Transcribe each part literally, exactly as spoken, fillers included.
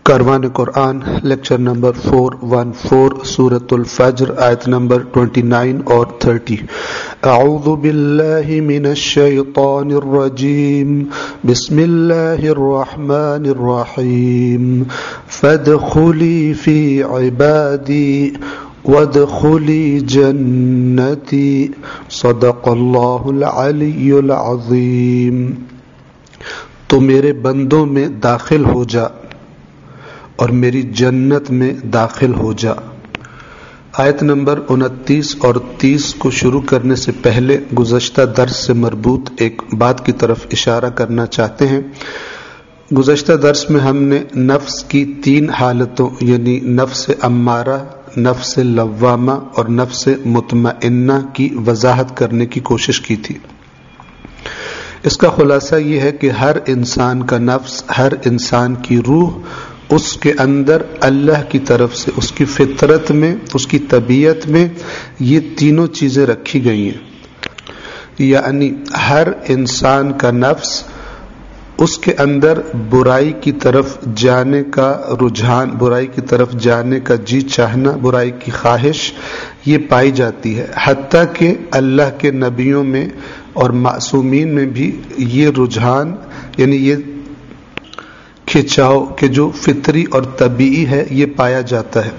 کاروان قرآن lecture number four one four سورۃ الفجر آیت نمبر ٹوینٹی نائن اور تھرٹی. اعوذ باللہ من الشیطان الرجیم بسم اللہ الرحمن الرحیم فادخلی فی عبادی وادخلی جنتی صدق اللہ العلی العظیم. تو میرے بندوں میں داخل ہو جا اور میری جنت میں داخل ہو جا. آیت نمبر انتیس اور تیس کو شروع کرنے سے پہلے گزشتہ درس سے مربوط ایک بات کی طرف اشارہ کرنا چاہتے ہیں. گزشتہ درس میں ہم نے نفس کی تین حالتوں یعنی نفس امارہ، نفس لوامہ اور نفس مطمئنہ کی وضاحت کرنے کی کوشش کی تھی. اس کا خلاصہ یہ ہے کہ ہر انسان کا نفس، ہر انسان کی روح، اس کے اندر اللہ کی طرف سے اس کی فطرت میں، اس کی طبیعت میں یہ تینوں چیزیں رکھی گئی ہیں. یعنی ہر انسان کا نفس، اس کے اندر برائی کی طرف جانے کا رجحان، برائی کی طرف جانے کا جی چاہنا، برائی کی خواہش یہ پائی جاتی ہے. حتیٰ کہ اللہ کے نبیوں میں اور معصومین میں بھی یہ رجحان یعنی یہ کھچاؤ کہ جو فطری اور طبیعی ہے یہ پایا جاتا ہے.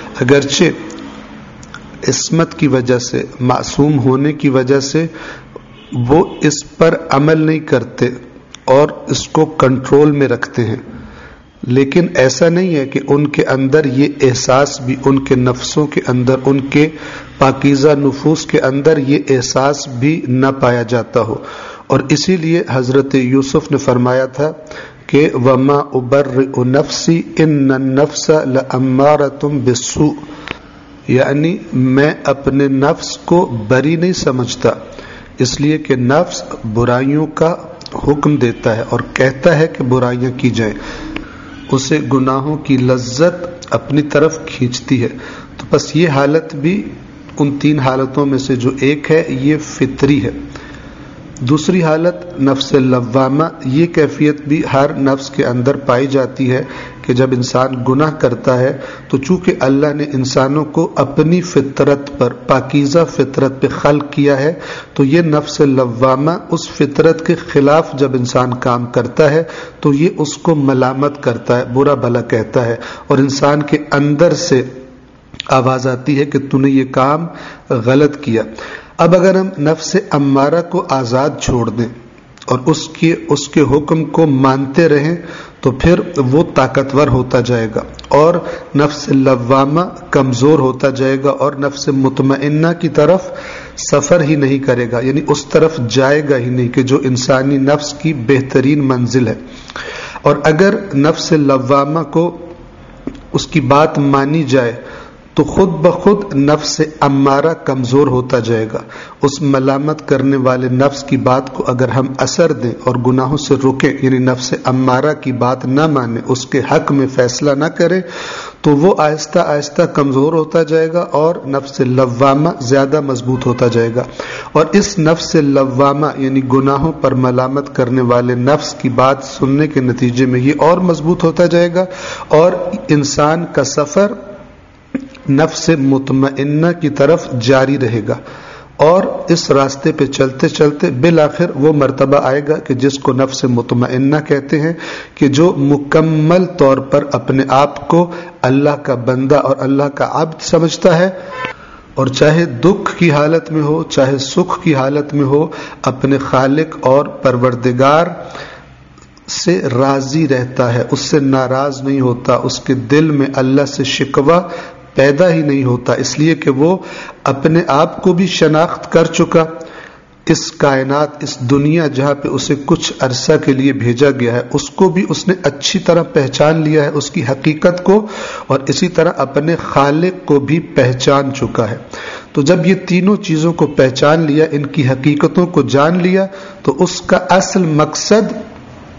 اگرچہ عصمت کی وجہ سے، معصوم ہونے کی وجہ سے وہ اس پر عمل نہیں کرتے اور اس کو کنٹرول میں رکھتے ہیں، لیکن ایسا نہیں ہے کہ ان کے اندر یہ احساس بھی، ان کے نفسوں کے اندر، ان کے پاکیزہ نفوس کے اندر یہ احساس بھی نہ پایا جاتا ہو. اور اسی لیے حضرت یوسف نے فرمایا تھا کہ وما ابرئ نفسی ان النفس لامارۃ بالسوء، یعنی میں اپنے نفس کو بری نہیں سمجھتا، اس لیے کہ نفس برائیوں کا حکم دیتا ہے اور کہتا ہے کہ برائیاں کی جائیں، اسے گناہوں کی لذت اپنی طرف کھینچتی ہے. تو بس یہ حالت بھی ان تین حالتوں میں سے جو ایک ہے یہ فطری ہے. دوسری حالت نفس لوامہ، یہ کیفیت بھی ہر نفس کے اندر پائی جاتی ہے کہ جب انسان گناہ کرتا ہے تو چونکہ اللہ نے انسانوں کو اپنی فطرت پر، پاکیزہ فطرت پہ خلق کیا ہے، تو یہ نفس لوامہ اس فطرت کے خلاف جب انسان کام کرتا ہے تو یہ اس کو ملامت کرتا ہے، برا بھلا کہتا ہے، اور انسان کے اندر سے آواز آتی ہے کہ تو نے یہ کام غلط کیا. اب اگر ہم نفس امارہ کو آزاد چھوڑ دیں اور اس کے اس کے حکم کو مانتے رہیں تو پھر وہ طاقتور ہوتا جائے گا اور نفس لوامہ کمزور ہوتا جائے گا اور نفس مطمئنہ کی طرف سفر ہی نہیں کرے گا، یعنی اس طرف جائے گا ہی نہیں کہ جو انسانی نفس کی بہترین منزل ہے. اور اگر نفس لوامہ کو اس کی بات مانی جائے تو خود بخود نفس امارہ کمزور ہوتا جائے گا. اس ملامت کرنے والے نفس کی بات کو اگر ہم اثر دیں اور گناہوں سے روکیں، یعنی نفس امارہ کی بات نہ مانیں، اس کے حق میں فیصلہ نہ کریں، تو وہ آہستہ آہستہ کمزور ہوتا جائے گا اور نفس لوامہ زیادہ مضبوط ہوتا جائے گا. اور اس نفس لوامہ یعنی گناہوں پر ملامت کرنے والے نفس کی بات سننے کے نتیجے میں یہ اور مضبوط ہوتا جائے گا اور انسان کا سفر نفس مطمئنہ کی طرف جاری رہے گا. اور اس راستے پہ چلتے چلتے بالآخر وہ مرتبہ آئے گا کہ جس کو نفس مطمئنہ کہتے ہیں، کہ جو مکمل طور پر اپنے آپ کو اللہ کا بندہ اور اللہ کا عبد سمجھتا ہے، اور چاہے دکھ کی حالت میں ہو چاہے سکھ کی حالت میں ہو اپنے خالق اور پروردگار سے راضی رہتا ہے، اس سے ناراض نہیں ہوتا، اس کے دل میں اللہ سے شکوہ پیدا ہی نہیں ہوتا، اس لیے کہ وہ اپنے آپ کو بھی شناخت کر چکا. اس کائنات، اس دنیا جہاں پہ اسے کچھ عرصہ کے لیے بھیجا گیا ہے، اس کو بھی اس نے اچھی طرح پہچان لیا ہے، اس کی حقیقت کو، اور اسی طرح اپنے خالق کو بھی پہچان چکا ہے. تو جب یہ تینوں چیزوں کو پہچان لیا، ان کی حقیقتوں کو جان لیا، تو اس کا اصل مقصد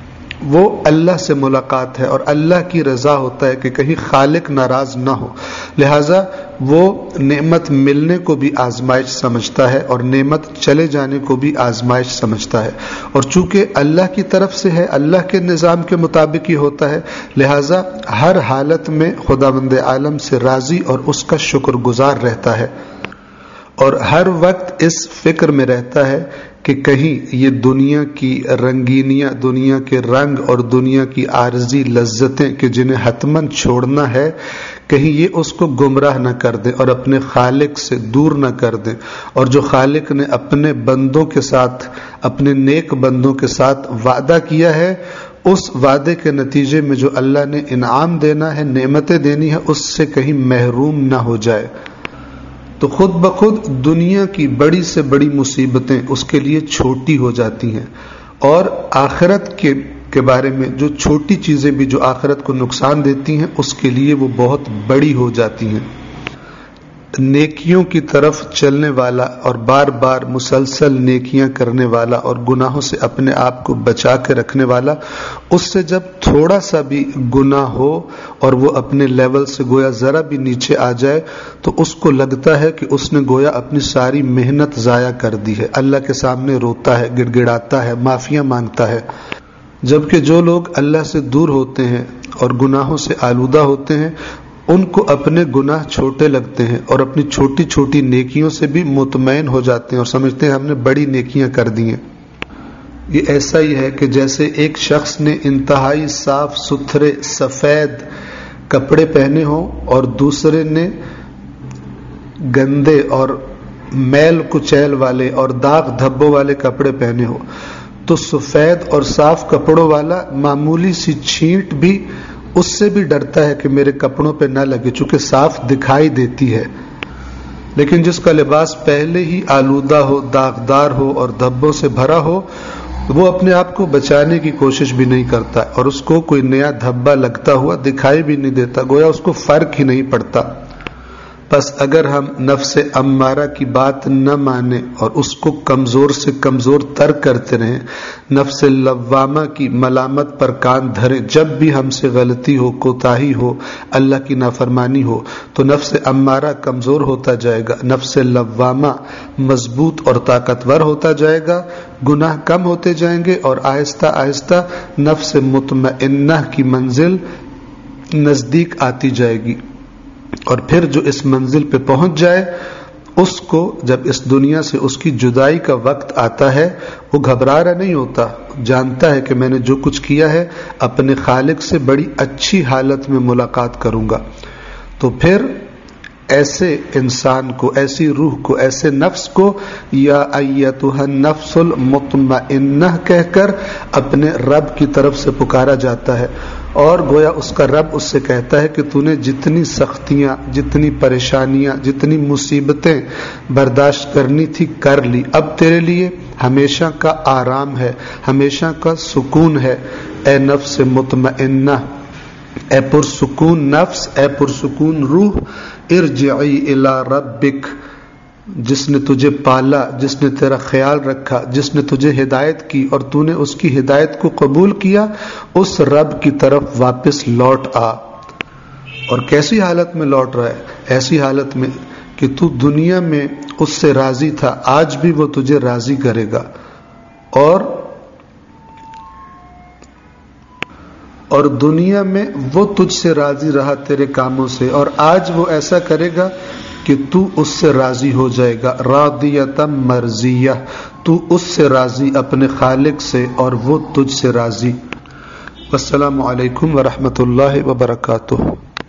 وہ اللہ سے ملاقات ہے اور اللہ کی رضا ہوتا ہے کہ کہیں خالق ناراض نہ ہو، لہذا وہ نعمت ملنے کو بھی آزمائش سمجھتا ہے اور نعمت چلے جانے کو بھی آزمائش سمجھتا ہے، اور چونکہ اللہ کی طرف سے ہے، اللہ کے نظام کے مطابق ہی ہوتا ہے، لہذا ہر حالت میں خداوند عالم سے راضی اور اس کا شکر گزار رہتا ہے، اور ہر وقت اس فکر میں رہتا ہے کہ کہیں یہ دنیا کی رنگینیاں، دنیا کے رنگ اور دنیا کی عارضی لذتیں کہ جنہیں حتماً چھوڑنا ہے، کہیں یہ اس کو گمراہ نہ کر دیں اور اپنے خالق سے دور نہ کر دیں، اور جو خالق نے اپنے بندوں کے ساتھ، اپنے نیک بندوں کے ساتھ وعدہ کیا ہے، اس وعدے کے نتیجے میں جو اللہ نے انعام دینا ہے، نعمتیں دینی ہے، اس سے کہیں محروم نہ ہو جائے۔ تو خود بخود دنیا کی بڑی سے بڑی مصیبتیں اس کے لیے چھوٹی ہو جاتی ہیں، اور آخرت کے کے بارے میں جو چھوٹی چیزیں بھی جو آخرت کو نقصان دیتی ہیں، اس کے لیے وہ بہت بڑی ہو جاتی ہیں۔ نیکیوں کی طرف چلنے والا اور بار بار مسلسل نیکیاں کرنے والا اور گناہوں سے اپنے آپ کو بچا کے رکھنے والا، اس سے جب تھوڑا سا بھی گناہ ہو اور وہ اپنے لیول سے گویا ذرا بھی نیچے آ جائے تو اس کو لگتا ہے کہ اس نے گویا اپنی ساری محنت ضائع کر دی ہے، اللہ کے سامنے روتا ہے، گڑ گڑاتا ہے، معافیاں مانگتا ہے، جبکہ جو لوگ اللہ سے دور ہوتے ہیں اور گناہوں سے آلودہ ہوتے ہیں، ان کو اپنے گناہ چھوٹے لگتے ہیں اور اپنی چھوٹی چھوٹی نیکیوں سے بھی مطمئن ہو جاتے ہیں اور سمجھتے ہیں ہم نے بڑی نیکیاں کر دی ہیں۔ یہ ایسا ہی ہے کہ جیسے ایک شخص نے انتہائی صاف ستھرے سفید کپڑے پہنے ہوں اور دوسرے نے گندے اور میل کچیل والے اور داغ دھبوں والے کپڑے پہنے ہوں، تو سفید اور صاف کپڑوں والا معمولی سی چھینٹ بھی اس سے بھی ڈرتا ہے کہ میرے کپڑوں پہ نہ لگے، چونکہ صاف دکھائی دیتی ہے، لیکن جس کا لباس پہلے ہی آلودہ ہو، داغدار ہو اور دھبوں سے بھرا ہو، وہ اپنے آپ کو بچانے کی کوشش بھی نہیں کرتا اور اس کو کوئی نیا دھبا لگتا ہوا دکھائی بھی نہیں دیتا، گویا اس کو فرق ہی نہیں پڑتا۔ بس اگر ہم نفس امارہ کی بات نہ مانیں اور اس کو کمزور سے کمزور تر کرتے رہیں، نفس لوامہ کی ملامت پر کان دھریں، جب بھی ہم سے غلطی ہو، کوتاہی ہو، اللہ کی نافرمانی ہو، تو نفس امارہ کمزور ہوتا جائے گا، نفس لوامہ مضبوط اور طاقتور ہوتا جائے گا، گناہ کم ہوتے جائیں گے اور آہستہ آہستہ نفس مطمئنہ کی منزل نزدیک آتی جائے گی، اور پھر جو اس منزل پہ پہنچ جائے اس کو جب اس دنیا سے اس کی جدائی کا وقت آتا ہے، وہ گھبرا رہا نہیں ہوتا، جانتا ہے کہ میں نے جو کچھ کیا ہے اپنے خالق سے بڑی اچھی حالت میں ملاقات کروں گا۔ تو پھر ایسے انسان کو، ایسی روح کو، ایسے نفس کو یا ایتھا النفس المطمئنہ کہہ کر اپنے رب کی طرف سے پکارا جاتا ہے، اور گویا اس کا رب اس سے کہتا ہے کہ تو نے جتنی سختیاں، جتنی پریشانیاں، جتنی مصیبتیں برداشت کرنی تھی کر لی، اب تیرے لیے ہمیشہ کا آرام ہے، ہمیشہ کا سکون ہے، اے نفس مطمئنہ، اے پرسکون نفس، اے پرسکون روح، ارجعی الی ربک، جس نے تجھے پالا، جس نے تیرا خیال رکھا، جس نے تجھے ہدایت کی اور تو نے اس کی ہدایت کو قبول کیا، اس رب کی طرف واپس لوٹ آ۔ اور کیسی حالت میں لوٹ رہا ہے؟ ایسی حالت میں کہ تو دنیا میں اس سے راضی تھا، آج بھی وہ تجھے راضی کرے گا، اور اور دنیا میں وہ تجھ سے راضی رہا تیرے کاموں سے، اور آج وہ ایسا کرے گا کہ تو اس سے راضی ہو جائے گا، راضیۃ مرضیہ، تو اس سے راضی اپنے خالق سے اور وہ تجھ سے راضی۔ السلام علیکم ورحمۃ اللہ وبرکاتہ۔